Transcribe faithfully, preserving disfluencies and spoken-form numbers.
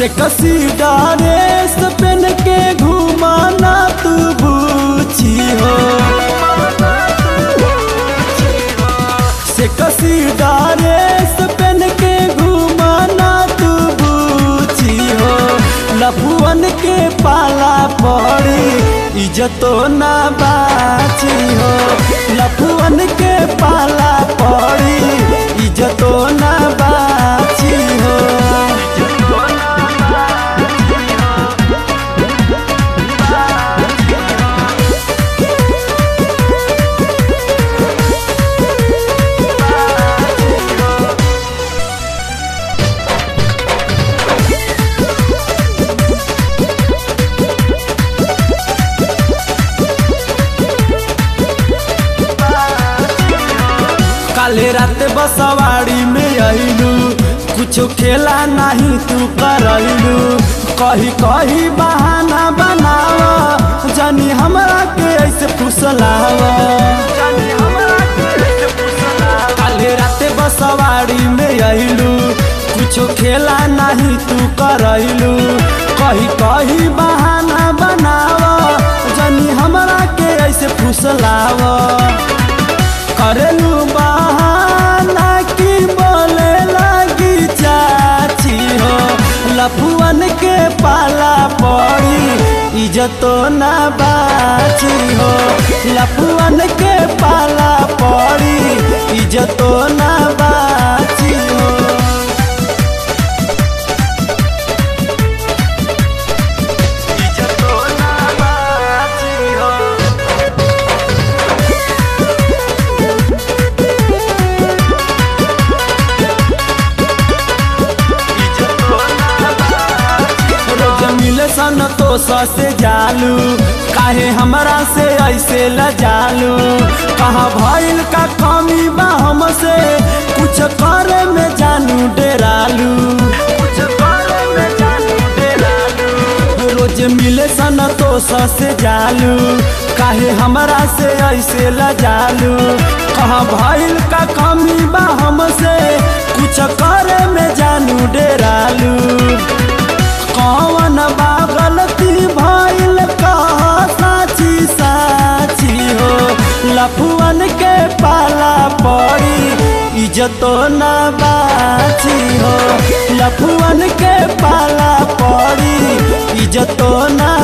से कसी ड्रेस पहन के घुमाना तू बूची हो, से कसी ड्रेस पहन के घुमाना तू बूची हो। लफुअन के पाला पड़ी इज्जतो ना बाची हो, लफुअन के पाला पड़ी इज्जतो ना बाची हो। काले रात बसवाड़ी में आइलू, कुछ खेला नहीं तू करलू, कही कही बहाना बनावा, जानी हमरा के ऐसे फुसलावा। काले रात बसवाड़ी में आइलू, कुछ खेला नहीं तू करलू, कही कही बहाना बनावा, जानी हमरा के ऐसे फुसलावा। करेलू बहाना की बोले लगी चाची हो, लफुअन के पाला पड़ी इज्जतो ना बाची हो, लफुअन के पाला पड़ी इज्जतो ना बाची हो। सन तो ससे जालू, काहे हमरा से ऐसे लजालू, कहाँ भइल का कमी बा हमसे, कुछ करे में जानू डेरालू, कुछ करे में जानू डेरालू। रोज मिले सन तो ससे जालू, काहे हमरा से ऐसे लजालू, कहाँ भइल का कमी बा हमसे, कुछ करे में जानू डेरालू। कौन बा गलती भइल कहा साची साची हो, लफुअन के पाला पड़ी इज्जतो ना बाची हो, लफुअन के पाला पड़ी इज्जतो ना